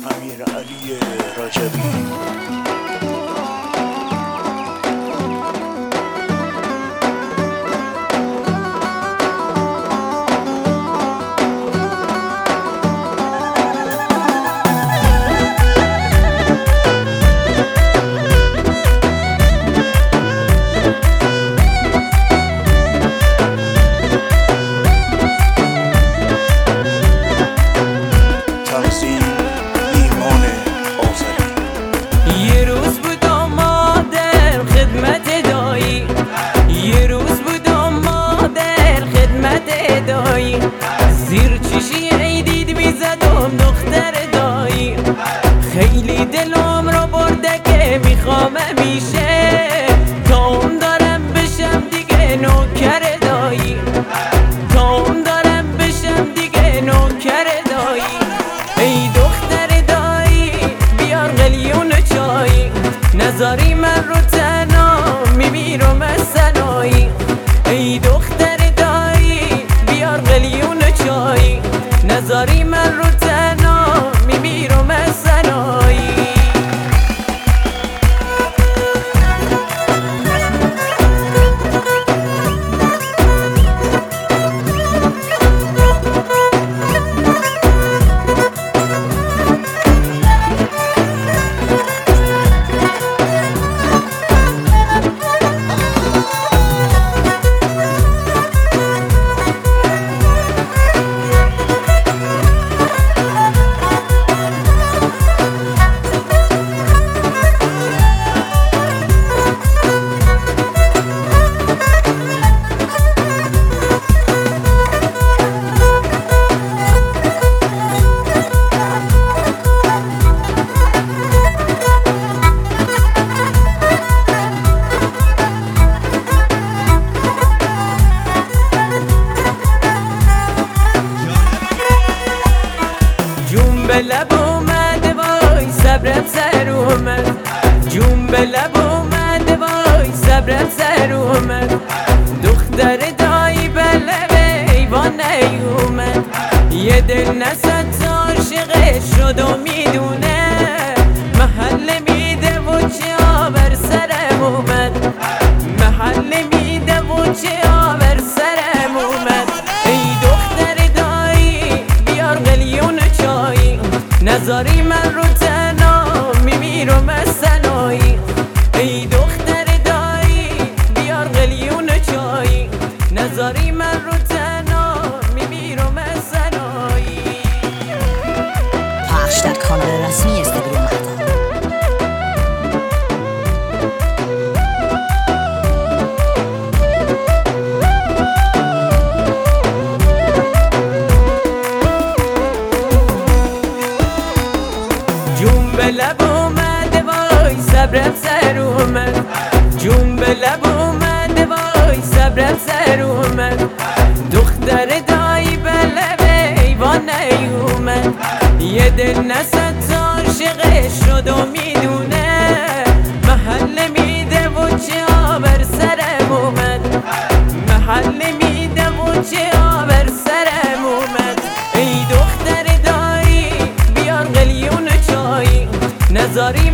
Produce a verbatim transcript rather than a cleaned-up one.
امیر علی رجبی. زیر چشی عیدید میزدم دختر دایی، خیلی دلم رو برده که میخوام میشه تا اون دارم بشم دیگه نوکر دایی، تا اون دارم بشم دیگه نوکر دایی. ای دختر دایی بیار قلیون چایی، نذاری من رو تنها میمیرم از سنایی. ای دختر دایی بیار قلیون چایی، نذاری من رو تنها میمیرم از سنایی. به لب اومده وای صبرم سر اومد، جون به لب اومده وای صبرم سر اومد. دختر دایی به لب ایوان نیومد، یه دل نصد عاشقش شد و میدونه محل میده و چه آور سرم اومد، محل میده و چه آور سرم اومد. ای دختر دایی بیار قلیون چایی، نذاری من رو تنها میمیرم از سنایی. ای دختر دایی بیار قلیون چایی، نذاری من رو تنها میمیرم از سنایی. پخش در کانال رسمی اینستاگرام مهتاب. جون به لب اومده وای صبرم سر اومد، جون به لب اومده وای صبرم سر اومد. دختر دایی به لب ایوان نیومد، یه دل نصد عاشقش شد و میدونه محل میده و چه آور سرم اومد، محل میده و چه آور سرم اومد. ای دختر دایی بیار قلیون چایی، نذاری